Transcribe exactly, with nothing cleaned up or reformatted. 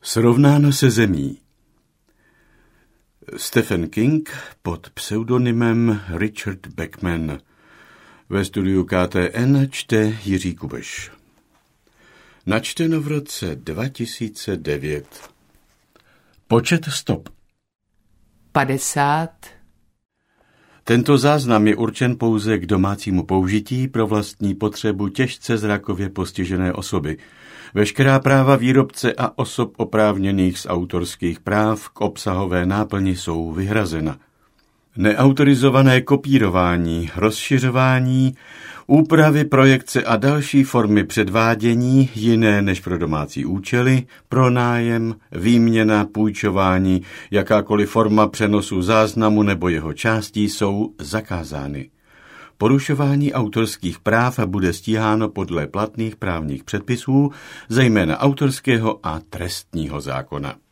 Srovnáno se zemí. Stephen King pod pseudonymem Richard Bachman. Ve studiu K T N čte Jiří Kubeš. Načteno v roce dva tisíce devět. Počet stop. padesát. Tento záznam je určen pouze k domácímu použití pro vlastní potřebu těžce zrakově postižené osoby. Veškerá práva výrobce a osob oprávněných z autorských práv k obsahové náplni jsou vyhrazena. Neautorizované kopírování, rozšiřování, úpravy, projekce a další formy předvádění, jiné než pro domácí účely, pronájem, výměna, půjčování, jakákoliv forma přenosu záznamu nebo jeho částí jsou zakázány. Porušování autorských práv bude stíháno podle platných právních předpisů, zejména autorského a trestního zákona.